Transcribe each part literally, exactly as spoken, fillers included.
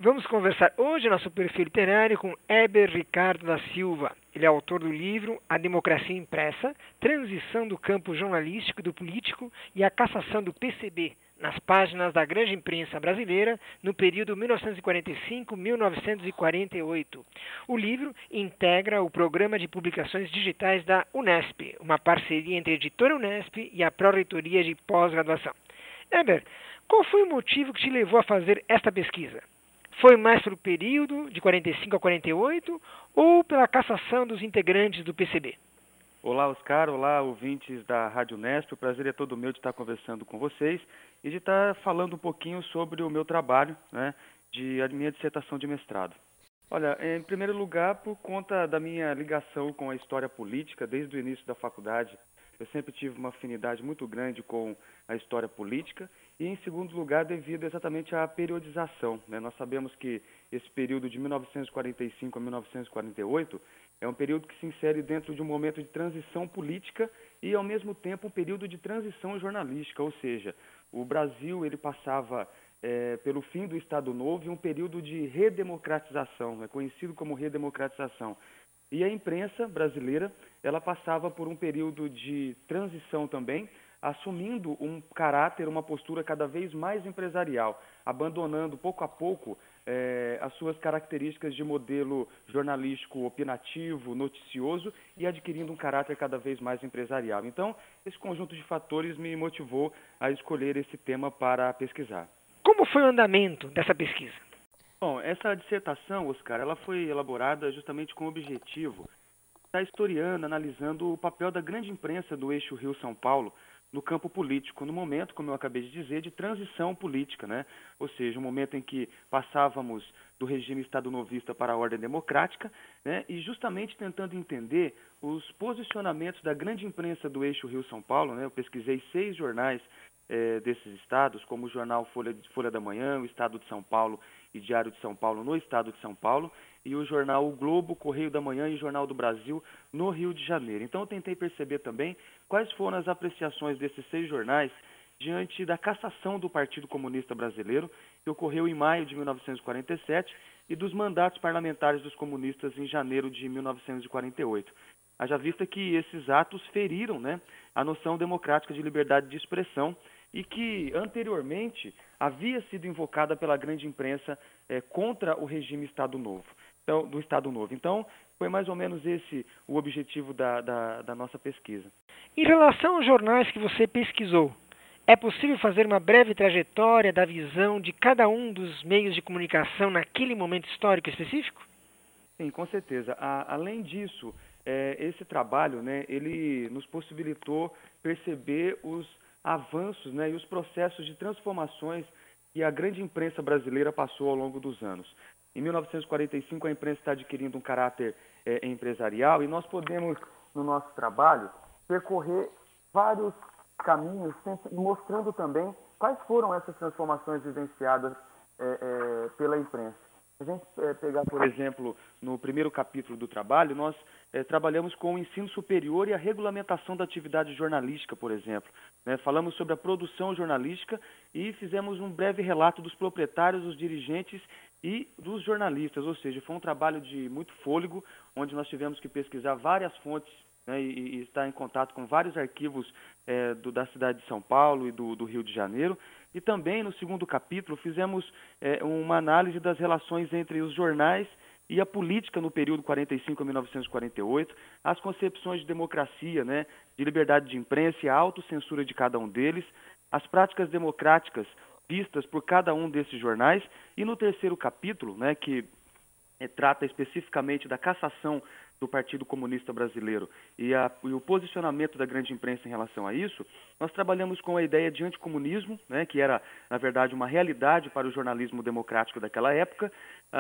Vamos conversar hoje no nosso perfil literário com Heber Ricardo da Silva. Ele é autor do livro A Democracia Impressa, Transição do Campo Jornalístico e do Político e a Cassação do P C B, nas páginas da grande imprensa brasileira no período mil novecentos e quarenta e cinco a mil novecentos e quarenta e oito. O livro integra o Programa de Publicações Digitais da Unesp, uma parceria entre a editora Unesp e a Pró-Reitoria de Pós-Graduação. Heber, qual foi o motivo que te levou a fazer esta pesquisa? Foi mais pelo período de quarenta e cinco a quarenta e oito ou pela cassação dos integrantes do P C B? Olá, Oscar. Olá, ouvintes da Rádio Unesp. O prazer é todo meu de estar conversando com vocês e de estar falando um pouquinho sobre o meu trabalho, né, de a minha dissertação de mestrado. Olha, em primeiro lugar, por conta da minha ligação com a história política desde o início da faculdade, eu sempre tive uma afinidade muito grande com a história política e, em segundo lugar, devido exatamente à periodização, né? Nós sabemos que esse período de mil novecentos e quarenta e cinco a mil novecentos e quarenta e oito é um período que se insere dentro de um momento de transição política e, ao mesmo tempo, um período de transição jornalística, ou seja, o Brasil ele passava é, pelo fim do Estado Novo e um período de redemocratização, é conhecido como redemocratização. E a imprensa brasileira, ela passava por um período de transição também, assumindo um caráter, uma postura cada vez mais empresarial, abandonando pouco a pouco eh, as suas características de modelo jornalístico opinativo, noticioso e adquirindo um caráter cada vez mais empresarial. Então, esse conjunto de fatores me motivou a escolher esse tema para pesquisar. Como foi o andamento dessa pesquisa? Bom, essa dissertação, Oscar, ela foi elaborada justamente com o objetivo de estar historiando, analisando o papel da grande imprensa do eixo Rio-São Paulo no campo político, no momento, como eu acabei de dizer, de transição política, né? Ou seja, um momento em que passávamos do regime estado-novista para a ordem democrática, né? E justamente tentando entender os posicionamentos da grande imprensa do eixo Rio-São Paulo, né? Eu pesquisei seis jornais eh, desses estados, como o jornal Folha, Folha da Manhã, o Estado de São Paulo e Diário de São Paulo no Estado de São Paulo, e o jornal O Globo, Correio da Manhã e Jornal do Brasil no Rio de Janeiro. Então eu tentei perceber também quais foram as apreciações desses seis jornais diante da cassação do Partido Comunista Brasileiro, que ocorreu em maio de mil novecentos e quarenta e sete, e dos mandatos parlamentares dos comunistas em janeiro de mil novecentos e quarenta e oito. Haja vista que esses atos feriram, né, a noção democrática de liberdade de expressão e que, anteriormente, havia sido invocada pela grande imprensa eh, contra o regime Estado Novo, então, do Estado Novo. Então, foi mais ou menos esse o objetivo da, da, da nossa pesquisa. Em relação aos jornais que você pesquisou, é possível fazer uma breve trajetória da visão de cada um dos meios de comunicação naquele momento histórico específico? Sim, com certeza. A, além disso, eh, esse trabalho, né, ele nos possibilitou perceber os avanços, né, e os processos de transformações que a grande imprensa brasileira passou ao longo dos anos. Em mil novecentos e quarenta e cinco, a imprensa está adquirindo um caráter é, empresarial e nós podemos, no nosso trabalho, percorrer vários caminhos, mostrando também quais foram essas transformações vivenciadas é, é, pela imprensa. Se a gente é, pegar, por exemplo, no primeiro capítulo do trabalho, nós é, trabalhamos com o ensino superior e a regulamentação da atividade jornalística, por exemplo. Né? Falamos sobre a produção jornalística e fizemos um breve relato dos proprietários, dos dirigentes e dos jornalistas, ou seja, foi um trabalho de muito fôlego, onde nós tivemos que pesquisar várias fontes, né, e, e estar em contato com vários arquivos é, do, da cidade de São Paulo e do, do Rio de Janeiro. E também, no segundo capítulo, fizemos é, uma análise das relações entre os jornais e a política no período quarenta e cinco a mil novecentos e quarenta e oito, as concepções de democracia, né, de liberdade de imprensa e a autocensura de cada um deles, as práticas democráticas vistas por cada um desses jornais, e no terceiro capítulo, né, que é, trata especificamente da cassação do Partido Comunista Brasileiro e, a, e o posicionamento da grande imprensa em relação a isso, nós trabalhamos com a ideia de anticomunismo, né, que era, na verdade, uma realidade para o jornalismo democrático daquela época.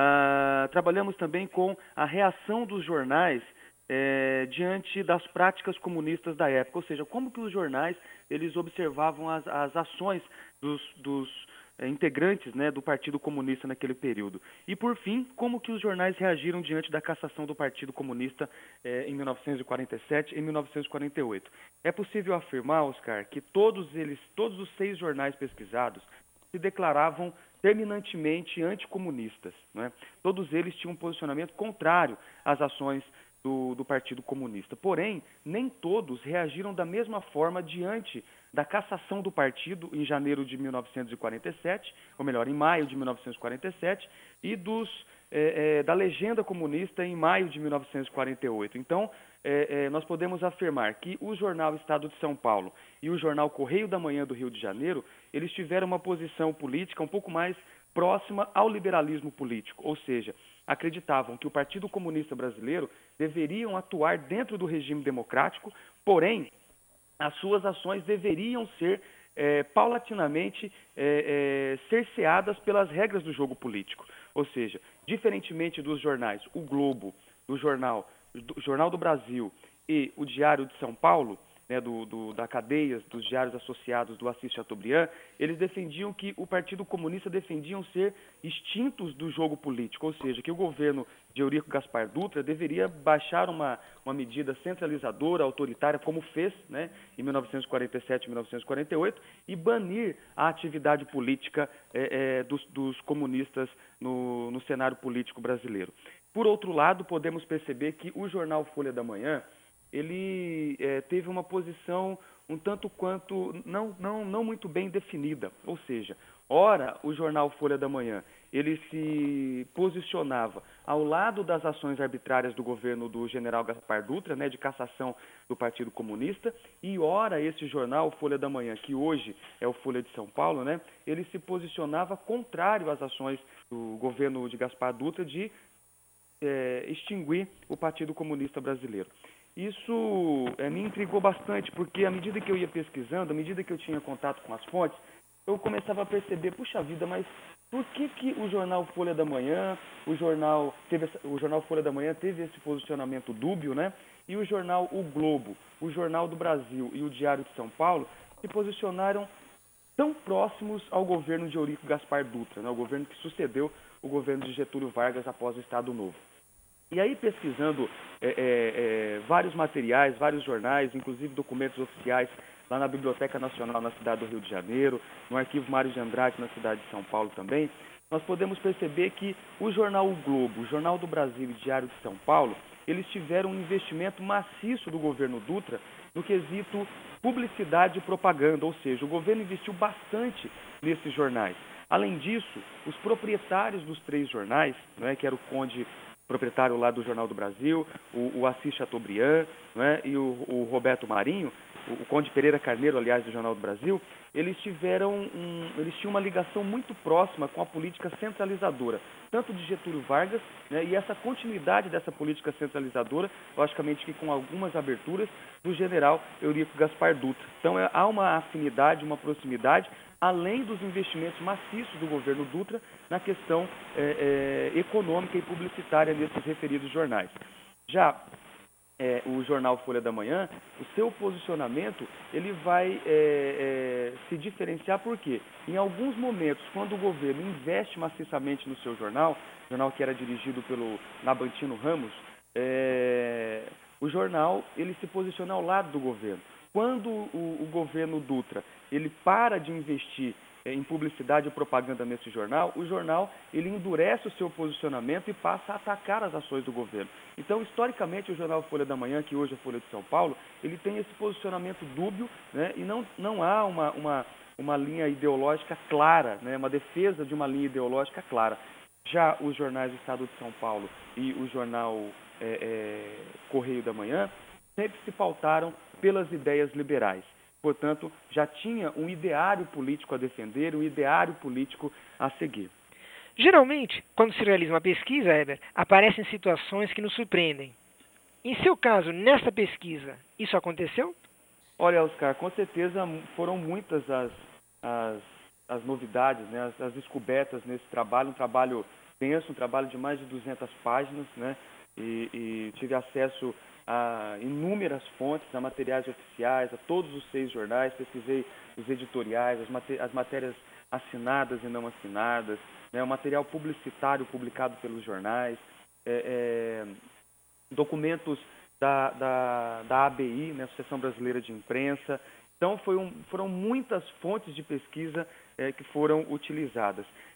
Ah, trabalhamos também com a reação dos jornais É, diante das práticas comunistas da época, ou seja, como que os jornais eles observavam as, as ações dos, dos é, integrantes, né, do Partido Comunista naquele período. E, por fim, como que os jornais reagiram diante da cassação do Partido Comunista é, em mil novecentos e quarenta e sete e em mil novecentos e quarenta e oito. É possível afirmar, Oscar, que todos eles, todos os seis jornais pesquisados se declaravam terminantemente anticomunistas, né? Todos eles tinham um posicionamento contrário às ações do, do Partido Comunista. Porém, nem todos reagiram da mesma forma diante da cassação do partido em janeiro de mil novecentos e quarenta e sete, ou melhor, em maio de mil novecentos e quarenta e sete, e dos, é, é, da legenda comunista em maio de mil novecentos e quarenta e oito. Então, é, é, nós podemos afirmar que o jornal Estado de São Paulo e o jornal Correio da Manhã do Rio de Janeiro, eles tiveram uma posição política um pouco mais próxima ao liberalismo político, ou seja, acreditavam que o Partido Comunista Brasileiro deveriam atuar dentro do regime democrático, porém, as suas ações deveriam ser é, paulatinamente é, é, cerceadas pelas regras do jogo político. Ou seja, diferentemente dos jornais O Globo, do jornal do Jornal do Brasil e o Diário de São Paulo, né, do, do, da cadeia dos diários associados do Assis Chateaubriand, eles defendiam que o Partido Comunista defendiam ser extintos do jogo político, ou seja, que o governo de Eurico Gaspar Dutra deveria baixar uma, uma medida centralizadora, autoritária, como fez, né, em mil novecentos e quarenta e sete e mil novecentos e quarenta e oito, e banir a atividade política é, é, dos, dos comunistas no, no cenário político brasileiro. Por outro lado, podemos perceber que o jornal Folha da Manhã, ele é, teve uma posição um tanto quanto não, não, não muito bem definida. Ou seja, ora, o jornal Folha da Manhã, ele se posicionava ao lado das ações arbitrárias do governo do general Gaspar Dutra, né, de cassação do Partido Comunista, e ora esse jornal, Folha da Manhã, que hoje é o Folha de São Paulo, né, ele se posicionava contrário às ações do governo de Gaspar Dutra de é, extinguir o Partido Comunista Brasileiro. Isso é, me intrigou bastante, porque à medida que eu ia pesquisando, à medida que eu tinha contato com as fontes, eu começava a perceber, puxa vida, mas por que, que o jornal Folha da Manhã, o jornal, teve, o jornal Folha da Manhã teve esse posicionamento dúbio, né? E o jornal O Globo, o Jornal do Brasil e o Diário de São Paulo se posicionaram tão próximos ao governo de Eurico Gaspar Dutra, né? O governo que sucedeu o governo de Getúlio Vargas após o Estado Novo. E aí, pesquisando é, é, é, vários materiais, vários jornais, inclusive documentos oficiais, lá na Biblioteca Nacional na cidade do Rio de Janeiro, no Arquivo Mário de Andrade na cidade de São Paulo também, nós podemos perceber que o jornal O Globo, o Jornal do Brasil e o Diário de São Paulo, eles tiveram um investimento maciço do governo Dutra no quesito publicidade e propaganda, ou seja, o governo investiu bastante nesses jornais. Além disso, os proprietários dos três jornais, né, que era o Conde proprietário lá do Jornal do Brasil, o, o Assis Chateaubriand, né, e o, o Roberto Marinho, o, o Conde Pereira Carneiro, aliás, do Jornal do Brasil, eles tiveram um, eles tinham uma ligação muito próxima com a política centralizadora, tanto de Getúlio Vargas, né, e essa continuidade dessa política centralizadora, logicamente que com algumas aberturas, do general Eurico Gaspar Dutra. Então é, há uma afinidade, uma proximidade, além dos investimentos maciços do governo Dutra na questão é, é, econômica e publicitária nesses referidos jornais. Já é, o jornal Folha da Manhã, o seu posicionamento, ele vai é, é, se diferenciar porque, em alguns momentos, quando o governo investe maciçamente no seu jornal, jornal que era dirigido pelo Nabantino Ramos, é, o jornal ele se posiciona ao lado do governo. Quando o, o governo Dutra ele para de investir eh, em publicidade e propaganda nesse jornal, o jornal ele endurece o seu posicionamento e passa a atacar as ações do governo. Então, historicamente, o jornal Folha da Manhã, que hoje é Folha de São Paulo, ele tem esse posicionamento dúbio, né, e não, não há uma, uma, uma linha ideológica clara, né, uma defesa de uma linha ideológica clara. Já os jornais do Estado de São Paulo e o jornal é, é, Correio da Manhã sempre se pautaram pelas ideias liberais. Portanto, já tinha um ideário político a defender, um ideário político a seguir. Geralmente, quando se realiza uma pesquisa, Heber, aparecem situações que nos surpreendem. Em seu caso, nessa pesquisa, isso aconteceu? Olha, Oscar, com certeza foram muitas as, as, as novidades, né, as, as descobertas nesse trabalho, um trabalho denso, um trabalho de mais de duzentas páginas, né, e, e tive acesso a inúmeras fontes, a materiais oficiais, a todos os seis jornais, pesquisei os editoriais, as, maté as matérias assinadas e não assinadas, né, o material publicitário publicado pelos jornais, é, é, documentos da, da, da A B I, né, Associação Brasileira de Imprensa. Então foi um, foram muitas fontes de pesquisa é, que foram utilizadas.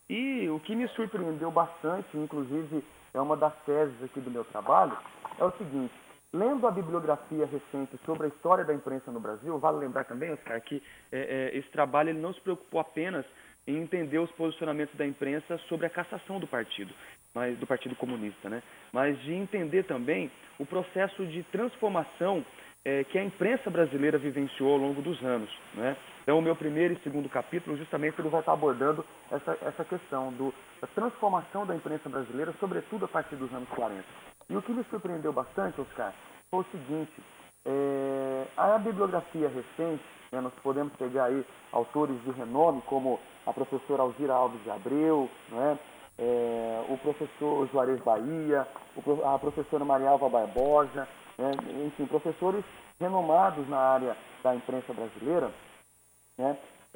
E o que me surpreendeu bastante, inclusive é uma das teses aqui do meu trabalho, é o seguinte: lendo a bibliografia recente sobre a história da imprensa no Brasil, vale lembrar também, Oscar, que é, é, esse trabalho ele não se preocupou apenas em entender os posicionamentos da imprensa sobre a cassação do partido, mas, do Partido Comunista, né? Mas de entender também o processo de transformação é, que a imprensa brasileira vivenciou ao longo dos anos, né? Então, o meu primeiro e segundo capítulo, justamente, ele vai estar abordando essa, essa questão do, da transformação da imprensa brasileira, sobretudo a partir dos anos quarenta. E o que me surpreendeu bastante, Oscar, foi o seguinte: é, a bibliografia recente, né, nós podemos pegar aí autores de renome, como a professora Alzira Alves de Abreu, né, é, o professor Juarez Bahia, o, a professora Maria Alva Barbosa, né, enfim, professores renomados na área da imprensa brasileira, né,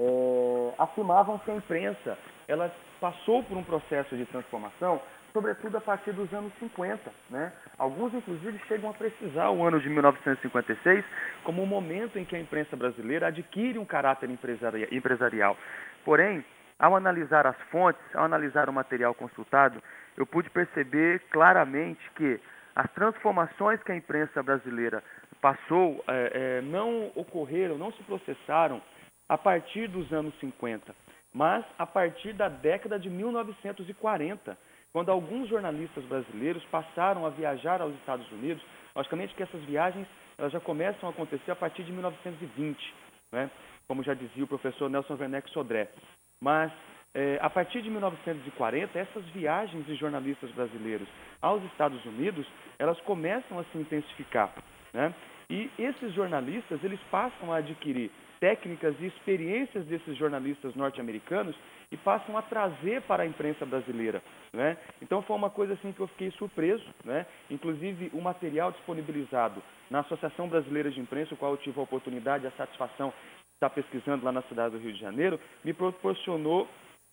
é, afirmavam que a imprensa ela passou por um processo de transformação, sobretudo a partir dos anos cinquenta. Né? Alguns, inclusive, chegam a precisar o ano de mil novecentos e cinquenta e seis como o momento em que a imprensa brasileira adquire um caráter empresarial. Porém, ao analisar as fontes, ao analisar o material consultado, eu pude perceber claramente que as transformações que a imprensa brasileira passou é, é, não ocorreram, não se processaram a partir dos anos cinquenta, mas a partir da década de mil novecentos e quarenta, quando alguns jornalistas brasileiros passaram a viajar aos Estados Unidos. Logicamente que essas viagens elas já começam a acontecer a partir de mil novecentos e vinte, né? Como já dizia o professor Nelson Werneck Sodré. Mas, é, a partir de mil novecentos e quarenta, essas viagens de jornalistas brasileiros aos Estados Unidos, elas começam a se intensificar, né? E esses jornalistas, eles passam a adquirir técnicas e experiências desses jornalistas norte-americanos e passam a trazer para a imprensa brasileira, né? Então foi uma coisa assim que eu fiquei surpreso, né? Inclusive o material disponibilizado na Associação Brasileira de Imprensa, o qual eu tive a oportunidade e a satisfação de estar pesquisando lá na cidade do Rio de Janeiro, me proporcionou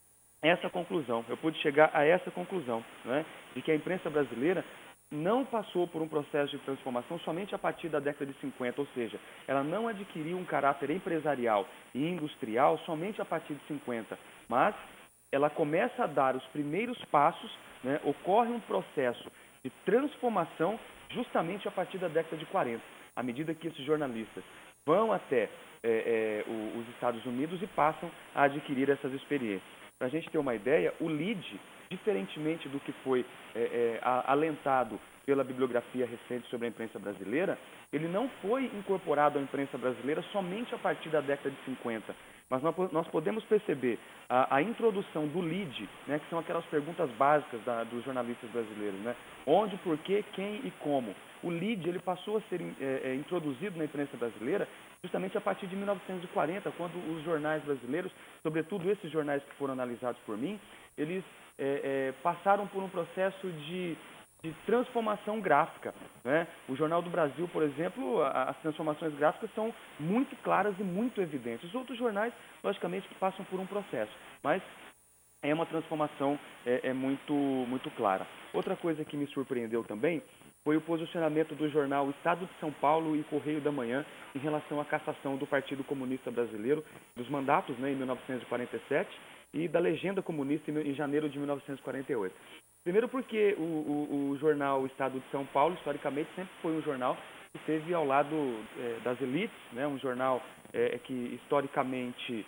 essa conclusão. Eu pude chegar a essa conclusão, né? De que a imprensa brasileira não passou por um processo de transformação somente a partir da década de cinquenta, ou seja, ela não adquiriu um caráter empresarial e industrial somente a partir de cinquenta, mas ela começa a dar os primeiros passos, né, ocorre um processo de transformação justamente a partir da década de quarenta, à medida que esses jornalistas vão até é, é, o, os Estados Unidos e passam a adquirir essas experiências. Para a gente ter uma ideia, o L I D, diferentemente do que foi é, é, alentado pela bibliografia recente sobre a imprensa brasileira, ele não foi incorporado à imprensa brasileira somente a partir da década de cinquenta. Mas nós, nós podemos perceber a, a introdução do L I D, né, que são aquelas perguntas básicas da, dos jornalistas brasileiros, né? Onde, por quê, quem e como. O L I D ele passou a ser é, é, introduzido na imprensa brasileira justamente a partir de mil novecentos e quarenta, quando os jornais brasileiros, sobretudo esses jornais que foram analisados por mim, eles é, é, passaram por um processo de, de transformação gráfica, né? O Jornal do Brasil, por exemplo, a, as transformações gráficas são muito claras e muito evidentes. Os outros jornais, logicamente, que passam por um processo, mas é uma transformação é, é muito, muito clara. Outra coisa que me surpreendeu também foi o posicionamento do jornal Estado de São Paulo e Correio da Manhã em relação à cassação do Partido Comunista Brasileiro, dos mandatos, né, em mil novecentos e quarenta e sete e da legenda comunista em janeiro de mil novecentos e quarenta e oito. Primeiro porque o, o, o jornal Estado de São Paulo, historicamente, sempre foi um jornal que esteve ao lado é, das elites, né, um jornal é, que, historicamente,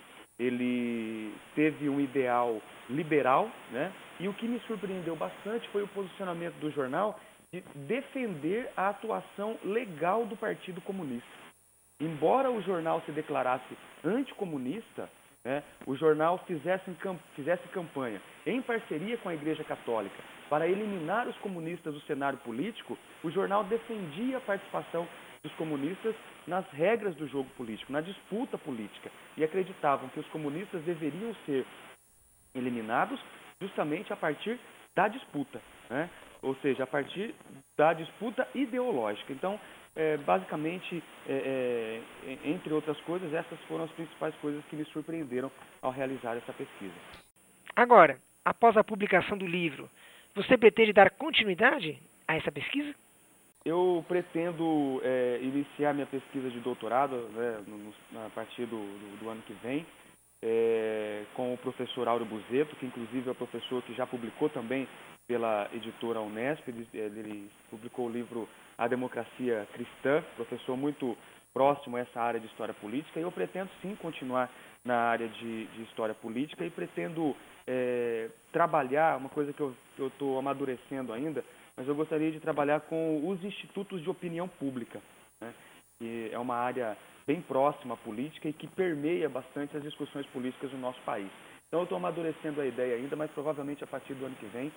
ele teve um ideal liberal, né, e o que me surpreendeu bastante foi o posicionamento do jornal de defender a atuação legal do Partido Comunista. Embora o jornal se declarasse anticomunista, né, o jornal fizesse, fizesse campanha em parceria com a Igreja Católica para eliminar os comunistas do cenário político, o jornal defendia a participação dos comunistas nas regras do jogo político, na disputa política, e acreditavam que os comunistas deveriam ser eliminados justamente a partir da disputa, né? Ou seja, a partir da disputa ideológica. Então, é, basicamente, é, é, entre outras coisas, essas foram as principais coisas que me surpreenderam ao realizar essa pesquisa. Agora, após a publicação do livro, você pretende dar continuidade a essa pesquisa? Eu pretendo é, iniciar minha pesquisa de doutorado, né, no, a partir do, do, do ano que vem. é, com o professor Áureo Buzetto, que inclusive é o professor que já publicou também pela editora Unesp. Ele, ele publicou o livro A Democracia Cristã, professor muito próximo a essa área de história política, e eu pretendo sim continuar na área de, de história política e pretendo é, trabalhar, uma coisa que eu estou amadurecendo ainda, mas eu gostaria de trabalhar com os institutos de opinião pública, né? Que é uma área bem próxima à política e que permeia bastante as discussões políticas no nosso país. Então eu estou amadurecendo a ideia ainda, mas provavelmente a partir do ano que vem,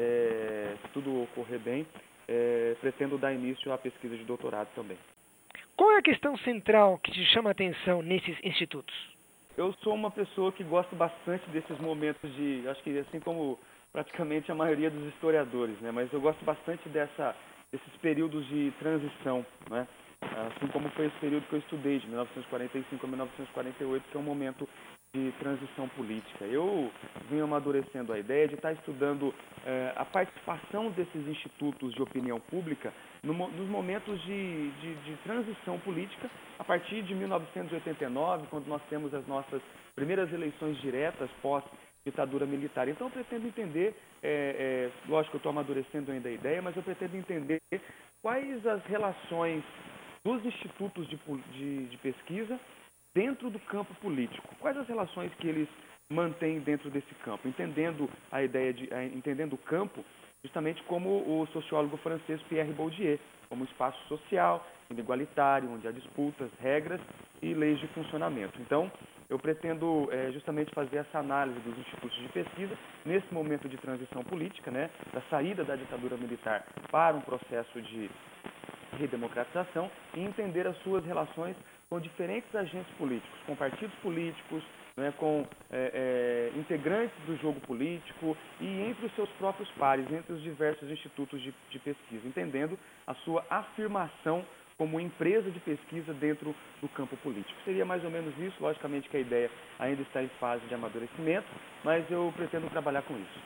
é, se tudo ocorrer bem, é, pretendo dar início à pesquisa de doutorado também. Qual é a questão central que te chama a atenção nesses institutos? Eu sou uma pessoa que gosta bastante desses momentos de, acho que assim como praticamente a maioria dos historiadores, né? Mas eu gosto bastante dessa, desses períodos de transição, né? Assim como foi esse período que eu estudei, de mil novecentos e quarenta e cinco a mil novecentos e quarenta e oito, que é um momento de transição política. Eu venho amadurecendo a ideia de estar estudando eh, a participação desses institutos de opinião pública no, nos momentos de, de, de transição política, a partir de mil novecentos e oitenta e nove, quando nós temos as nossas primeiras eleições diretas pós-ditadura militar. Então eu pretendo entender, é, é, lógico que eu estou amadurecendo ainda a ideia, mas eu pretendo entender quais as relações dos institutos de, de, de pesquisa dentro do campo político. Quais as relações que eles mantêm dentro desse campo, entendendo a ideia de, entendendo o campo justamente como o sociólogo francês Pierre Bourdieu, como espaço social, igualitário, onde há disputas, regras e leis de funcionamento. Então, eu pretendo é, justamente fazer essa análise dos institutos de pesquisa nesse momento de transição política, né, da saída da ditadura militar para um processo de redemocratização e entender as suas relações com diferentes agentes políticos, com partidos políticos, né, com é, é, integrantes do jogo político e entre os seus próprios pares, entre os diversos institutos de, de pesquisa, entendendo a sua afirmação como empresa de pesquisa dentro do campo político. Seria mais ou menos isso, logicamente que a ideia ainda está em fase de amadurecimento, mas eu pretendo trabalhar com isso.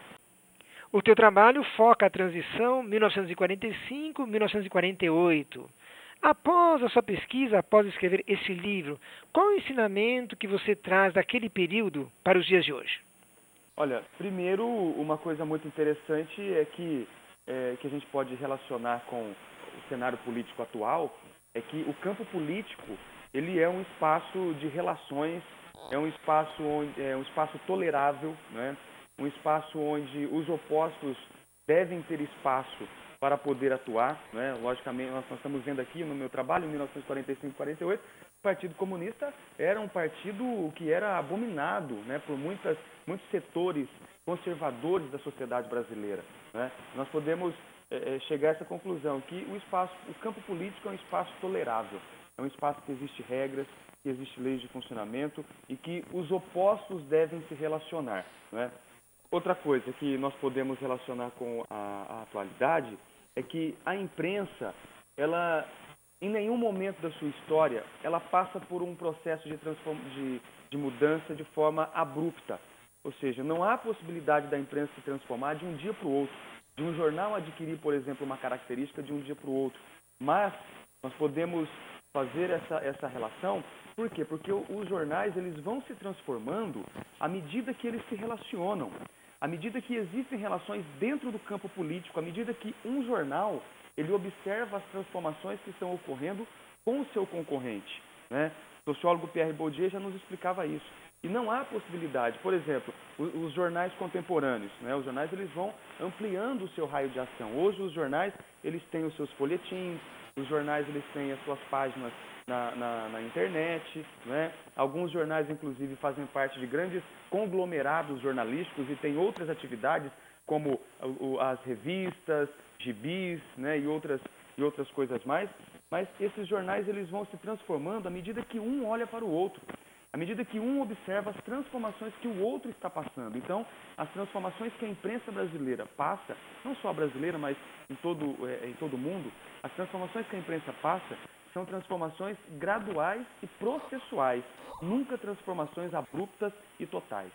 O teu trabalho foca a transição mil novecentos e quarenta e cinco a mil novecentos e quarenta e oito. Após a sua pesquisa, após escrever esse livro, qual o ensinamento que você traz daquele período para os dias de hoje? Olha, primeiro, uma coisa muito interessante é que, é, que a gente pode relacionar com o cenário político atual, é que o campo político ele é um espaço de relações, é um espaço, onde, é um espaço tolerável, né? Um espaço onde os opostos devem ter espaço para poder atuar, né? Logicamente, nós, nós estamos vendo aqui no meu trabalho, em mil novecentos e quarenta e cinco e quarenta e oito, o Partido Comunista era um partido que era abominado, né, por muitas, muitos setores conservadores da sociedade brasileira, né? Nós podemos é, chegar a essa conclusão, que o espaço, o campo político é um espaço tolerável, é um espaço que existe regras, que existe leis de funcionamento e que os opostos devem se relacionar, né? Outra coisa que nós podemos relacionar com a, a atualidade é que a imprensa, ela, em nenhum momento da sua história, ela passa por um processo de, transform... de, de mudança de forma abrupta. Ou seja, não há possibilidade da imprensa se transformar de um dia para o outro, de um jornal adquirir, por exemplo, uma característica de um dia para o outro. Mas nós podemos fazer essa, essa relação, por quê? Porque os jornais eles vão se transformando à medida que eles se relacionam. À medida que existem relações dentro do campo político, à medida que um jornal ele observa as transformações que estão ocorrendo com o seu concorrente, né? O sociólogo Pierre Bourdieu já nos explicava isso. E não há possibilidade, por exemplo, os, os jornais contemporâneos, né? Os jornais eles vão ampliando o seu raio de ação. Hoje os jornais eles têm os seus folhetins, os jornais eles têm as suas páginas Na, na, na internet, né? Alguns jornais, inclusive, fazem parte de grandes conglomerados jornalísticos e têm outras atividades, como o, as revistas, gibis, né? e, outras, e outras coisas mais. Mas esses jornais eles vão se transformando à medida que um olha para o outro, à medida que um observa as transformações que o outro está passando. Então, as transformações que a imprensa brasileira passa, não só a brasileira, mas em todo, é, em todo o mundo, as transformações que a imprensa passa são transformações graduais e processuais, nunca transformações abruptas e totais.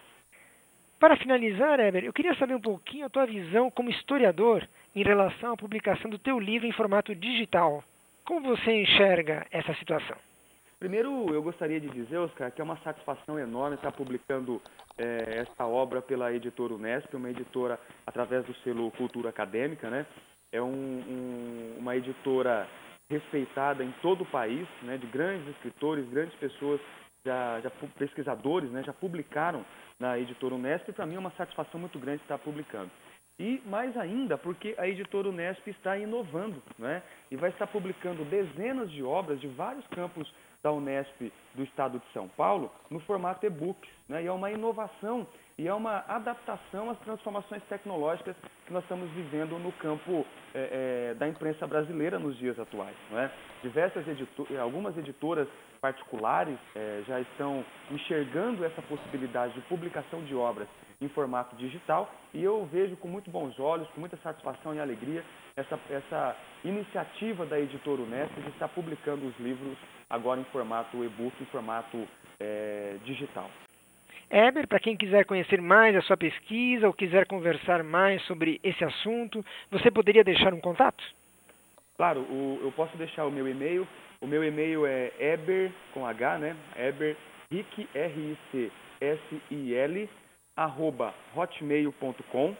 Para finalizar, Heber, eu queria saber um pouquinho a tua visão como historiador em relação à publicação do teu livro em formato digital. Como você enxerga essa situação? Primeiro, eu gostaria de dizer, Oscar, que é uma satisfação enorme estar publicando é, essa obra pela editora Unesp, uma editora através do selo Cultura Acadêmica, né? É um, um, uma editora respeitada em todo o país, né? De grandes escritores, grandes pessoas, já, já pesquisadores, né? Já publicaram na editora Unesp, e para mim é uma satisfação muito grande estar publicando. E mais ainda, porque a editora Unesp está inovando, né? E vai estar publicando dezenas de obras de vários campos da Unesp do estado de São Paulo no formato e-books, né? E é uma inovação e é uma adaptação às transformações tecnológicas que nós estamos vivendo no campo é, é, da imprensa brasileira nos dias atuais, né? Diversas editoras, algumas editoras particulares é, já estão enxergando essa possibilidade de publicação de obras em formato digital, e eu vejo com muito bons olhos, com muita satisfação e alegria, essa, essa iniciativa da editora Unesp de estar publicando os livros agora em formato e-book, em formato é, digital. Heber, para quem quiser conhecer mais a sua pesquisa ou quiser conversar mais sobre esse assunto, você poderia deixar um contato? Claro, o, eu posso deixar o meu e-mail. O meu e-mail é Heber, com H, né? Heber, Ric, R I C S I L, arroba hotmail ponto com.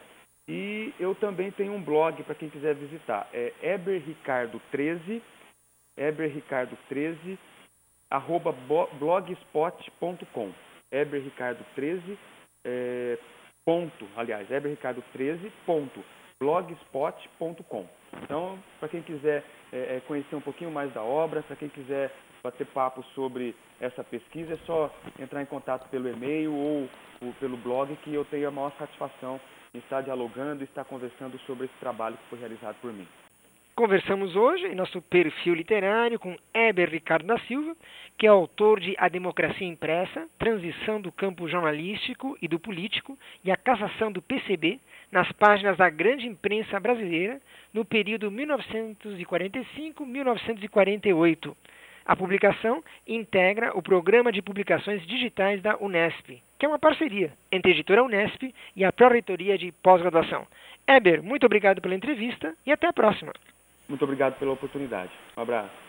E eu também tenho um blog para quem quiser visitar. É Heber Ricardo treze, Heber Ricardo treze, arroba blogspot ponto com. Heber Ricardo treze, é, ponto, aliás, Heber Ricardo treze, ponto, blogspot ponto com. Então, para quem quiser é, conhecer um pouquinho mais da obra, para quem quiser bater papo sobre essa pesquisa, é só entrar em contato pelo e-mail ou, ou pelo blog, que eu tenho a maior satisfação em estar dialogando e estar conversando sobre esse trabalho que foi realizado por mim. Conversamos hoje em nosso perfil literário com Heber Ricardo da Silva, que é autor de A Democracia Impressa, Transição do Campo Jornalístico e do Político e a Cassação do P C B, nas páginas da grande imprensa brasileira, no período mil novecentos e quarenta e cinco a mil novecentos e quarenta e oito. A publicação integra o Programa de Publicações Digitais da Unesp, que é uma parceria entre a editora Unesp e a Pró-Reitoria de Pós-Graduação. Heber, muito obrigado pela entrevista e até a próxima. Muito obrigado pela oportunidade. Um abraço.